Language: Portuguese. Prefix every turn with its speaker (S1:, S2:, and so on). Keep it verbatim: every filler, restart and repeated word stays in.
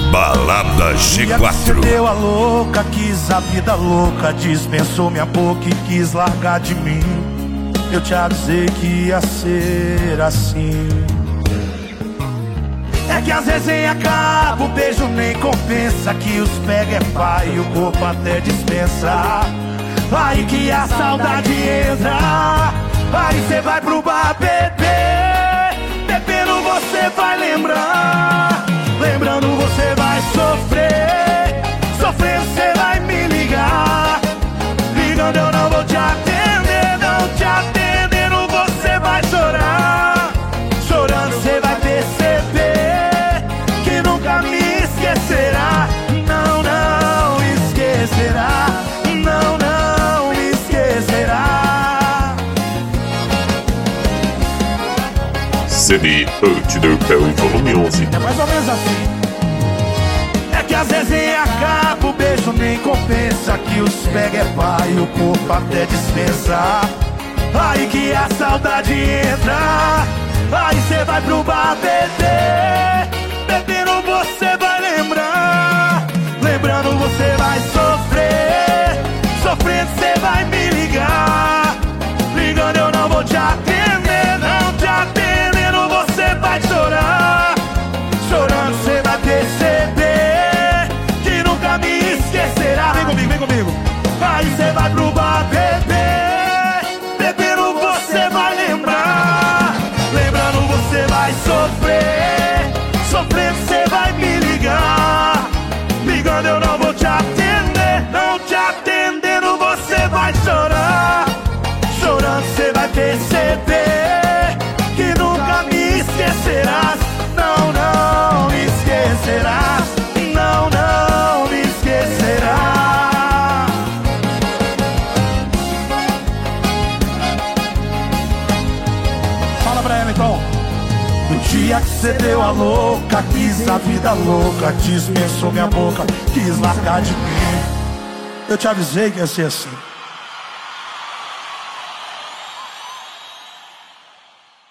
S1: Balada G quatro.
S2: Você deu a louca, quis a vida louca, dispensou minha boca e quis largar de mim. Eu te avisei que ia ser assim. É que às vezes acaba, o beijo nem compensa, que os pega é pai e o corpo até dispensa. Aí que a saudade entra, aí cê vai pro bar beber. Bebendo você vai lembrar, lembrando você vai sofrer. Sofrendo cê vai me ligar, ligando eu não vou te atender, não te atendendo você vai chorar. Chorando cê vai perceber que nunca me esquecerá. Não, não esquecerá. Não, não esquecerá.
S3: C D Antidopel volume onze.
S2: É mais ou menos assim. É que às vezes acaba, o beijo nem compensa, que os pega é pai e o corpo até dispensa. Aí que a saudade entra, aí cê vai pro bar beber. Bebendo você vai lembrar, lembrando você vai sofrer. Sofrendo cê vai me ligar, ligando eu não vou te atender, não te atendendo você vai chorar. Chorando cê vai perceber que nunca me esquecerá. Vem comigo, vem comigo. Aí cê vai pro bar beber, bebendo você vai lembrar, lembrando você vai sofrer. Sofrendo cê vai me ligar, ligando eu não vou te atender, não te atendendo você vai chorar. Chorando cê vai perceber que nunca me esquecerás. Não, não me esquecerás. Não, não me esquecerás. Fala pra ela então. No dia que cê deu a louca, quis a vida louca, dispensou minha boca, quis largar de mim. Eu te avisei que ia ser assim.